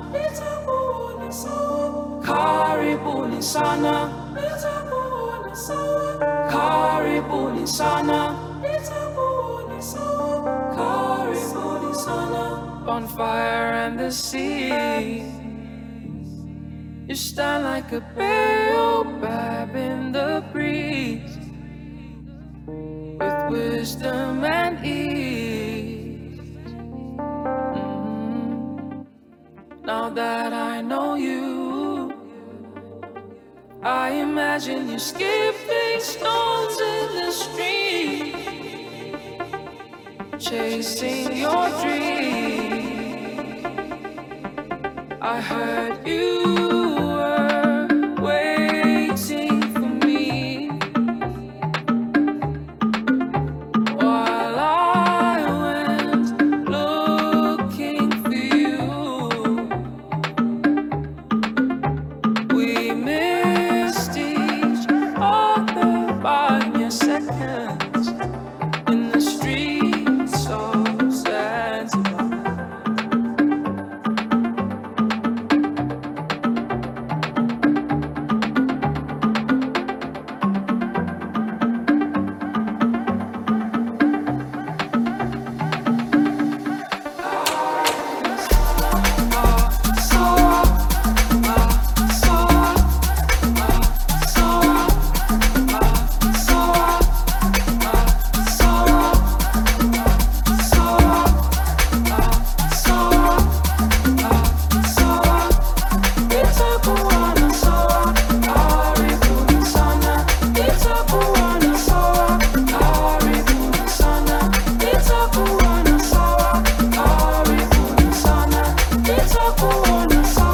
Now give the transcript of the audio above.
itakuwa sawa. Karibuni sana, itakuwa sawa. Karibuni sana, itakuwa sawa. Karibuni sana. Bonfire and the sea. You stand like a baobab in the breeze, with wisdom and ease. Now that I know you, I imagine you skipping stones in the street, chasing your dreams. I heard you were waiting for me while I went looking for you. We missed each other by mere seconds in the streets of Zanzibar. Itakuwa na sawa.